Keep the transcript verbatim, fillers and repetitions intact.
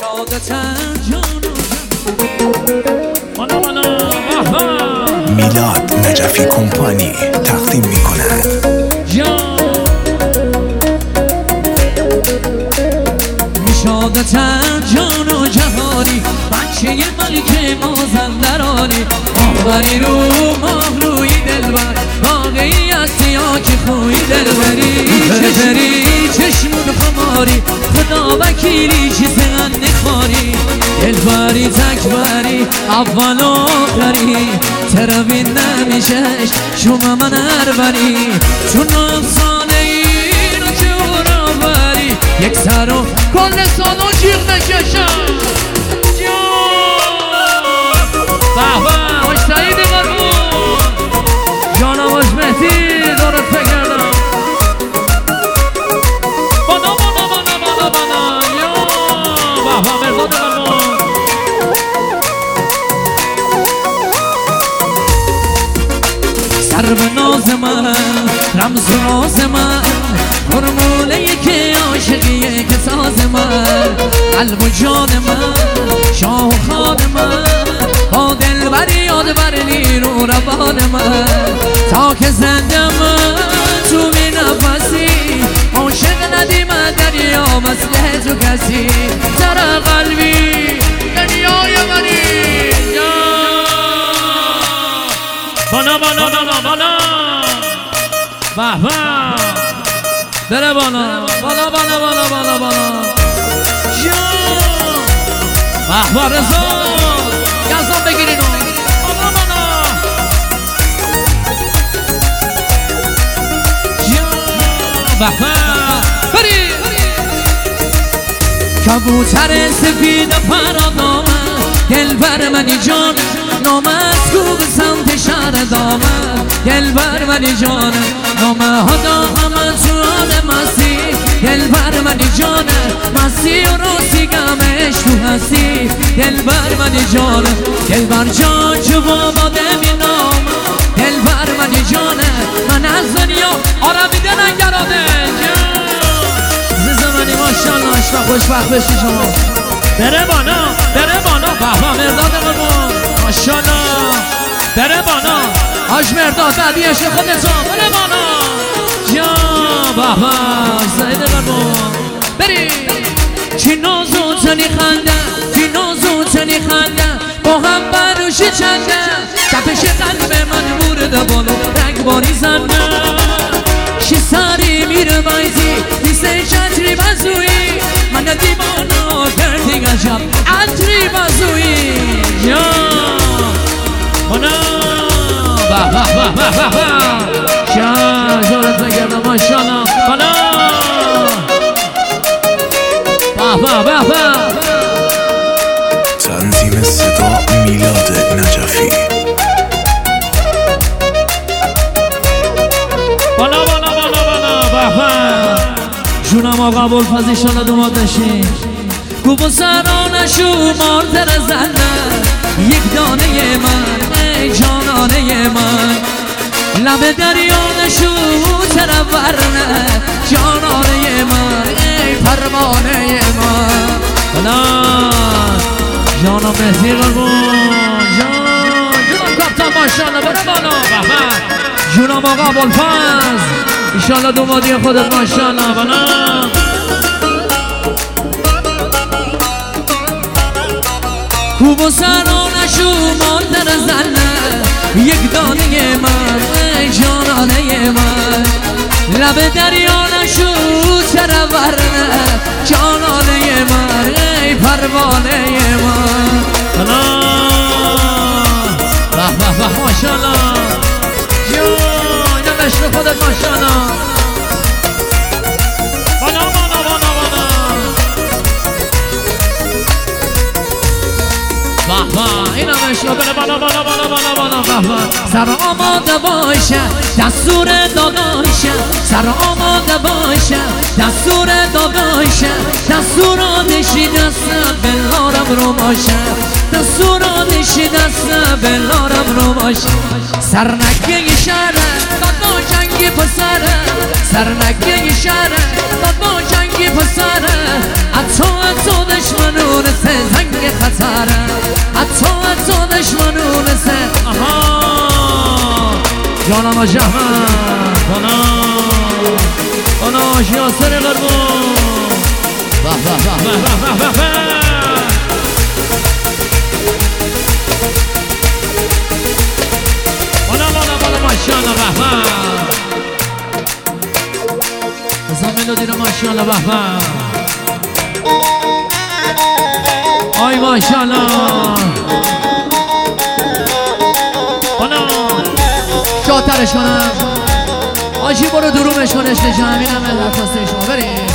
میلاد نجفی کمپانی تقدیم میکند شادتن جان و جهانی بچه ملک مازندرانی آوری رو ماهروی دلبر واقعی هستی یا که خوی دلبری چشری چشمون خماری خدا وکیلی چیز نخواری دلبری تکبری اول و آخری تروین نمیشش شما من هربری چون افسانه ای رو که برابری یک سر و کل سالو جیغ نکشم بحبه باش سعیدی قربون جانا باش مهدی دارت فکردم بانا بانا بانا بانا بانا یا بحبه مرزاد قربون سر به ناز من رمز و راز من فرموله که عاشقیه که ساز من قلب و جان من شاه و خان من با دلبری یاد بر نیرو روان من تا که زنده من تو می نفسی عاشق ندیم دریا مثل تو کسی در قلبی دنیای منی بانا بانا بانا بانا بحبه بره بانا بانا بانا بانا بانا بانا بحبه رزا گزان بگیرین بانا بانا بحبه بری کبوتر سفید پرادامه دل بر منی جان نامسکو به سمت شهر دامه دل بر منی جان نامه ها دامه تو آن مسی دل بر منی جان مسی و راسی گمش تو هستی دل بر منی جان دل بر جان جوا باده می نام دل بر منی جان من از دنیا عربی دلنگرانه زمانی ماشالله اشتا خوشبخت بشی شما بره بانا بره بانا بابا مرداد قربون ماشالله بره بانا آج مرداد بعدی عشق خودتان بره بانا یا بابا سعید قربون بری چی نازو تنی خنده چی نازو تنی خنده با هم بروشی چنده تپش قلب من مورد بالا رنگباری زنده شی سری میره بایزی نیسته چطری بزویی من دیوانا کردی گشم عطری بزویی یا بانا به به به به به به شا جورت نگردم ماشالله بانا به به به به تنظیم صدا میلاد نجفی بانا بانا بانا بانا به به جونم آقا بولفز ایشالا دوماد نشین گوب و سرانشو مارتر زنده یک دانه من ای جانانه من لب دریانشو طرف ورنه جانانه من ای پروانه من بلا جانم مهدی قربون جان جونم کپتان ماشالله بره بالا بحبه جونم آقا بولفز ایشالله دومادی خودت ماشالله بلا خوب و سرانشو مادر زنه یک دانه من ای جانانه من لب دریانشو چرا ورنه جانانه من ای پروانه من به به به ماشالله جون عشق خودت ماشالله بانا بانا بانا بانا به به اینم عشق بره بانا بانا بانا بانا بانا به به سر آماده باشه دستور داداشه سر آماده باشه دستور داداشه دستور آدشی دست بلارم رو باشه دستور آدشی دست بلارم رو باشه سرنگه شهره دادا جنگی پسره سرنگه شهره دادا جنگی پسره اتو اتو دشمنون حاج احمد بانا بانا حاج یاسر قربون به به به به به به بانا بانا بانا ماشاءالله به به بزن ملودی رو ماشاءالله به به آی ماشاءالله بانا شاترش کنم آجی برو درومش کنش نشم اینم ملت راستش ما بریم